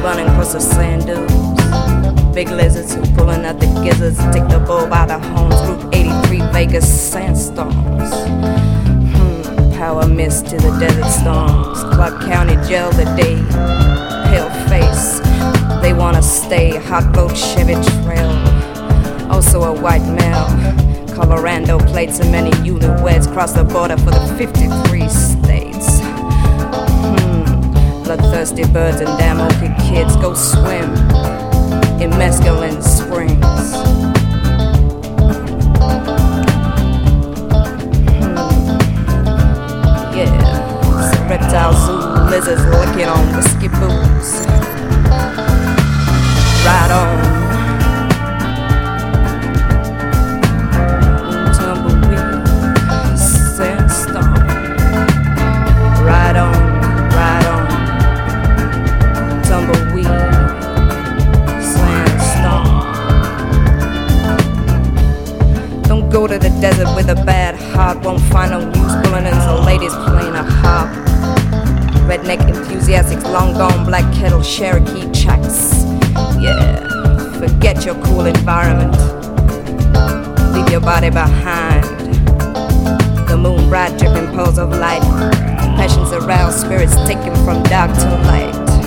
running across the sand dunes. Big lizards who pulling out the gizzards, take the bull by the horns. Route 83 Vegas sandstorms. Power mist to the desert storms. Clark County jail today. Pale face, they wanna stay. Hot boat Chevy Trail. Also a white male. Colorado plates and many newlyweds cross the border for the 53 states. Bloodthirsty birds and damn oaky kids go swim in mescaline springs. Yeah, it's a reptile zoo, lizards licking on whiskey booze. Ride on. Go to the desert with a bad heart. Won't find no news bulletins or ladies playing a harp. Redneck enthusiastics, long gone, black kettle, Cherokee tracks. Yeah, forget your cool environment. Leave your body behind. The moon bright dripping pearls of light. Passions aroused, spirits taken from dark to light.